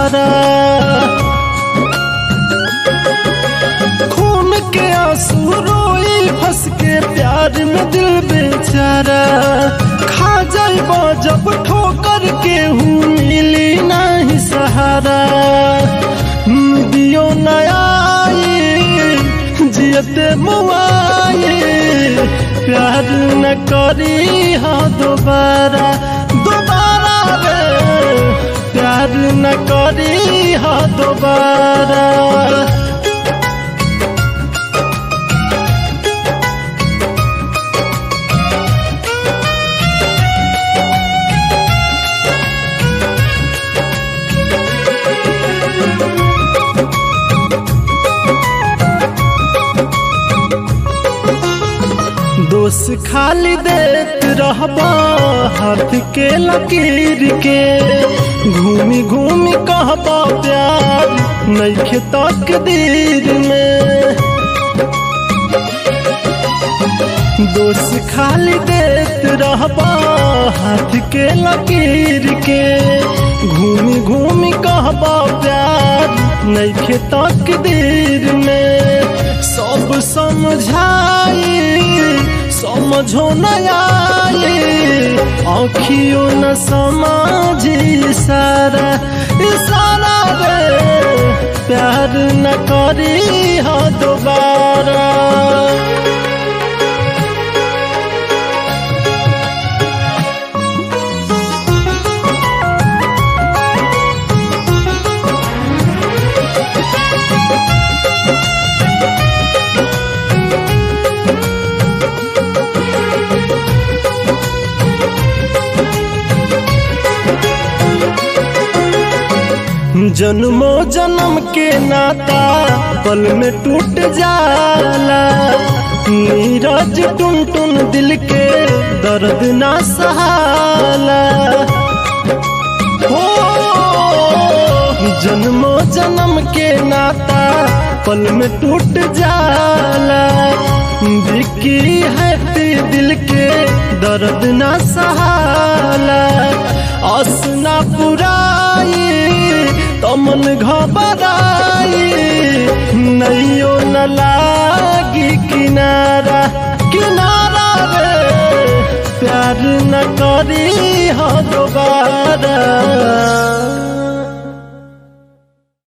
सहारा। खून के आंसू रोई फंस के प्यार में दिल बेचारा। खा जाइबा जब ठोकर के हूँ मिली नहीं सहारा। दियो नया जियते मुआए प्यार न करी हाँ दोबारा दोबारा रे प्यार न करी हाँ दोबारा। दोष खाली देत रहबा हाथ के लकीर के। घूमी घूमी कहबा प्यार नइखे तकदीर में। दोष खाली देत रहबा हाथ के लकीर के। घूमी घूमी कहबा प्यार नइखे तकदीर में। सब समझाई समझो न आए आँखियों न समझी सारा इशारा रे प्यार न करी हाँ दोबारा। जन्मो जन्म के नाता पल में टूट जाला। नीरज टुन टुन दिल के दर्द ना सहाला। हो जन्मो जन्म के नाता पल में टूट जाला। बिकी हैप्पी दिल के दर्द ना सहाला। असना पुराई तमन घबराई नैयो न लागी किनारा किनारा रे प्यार न करी हाँ दोबारा।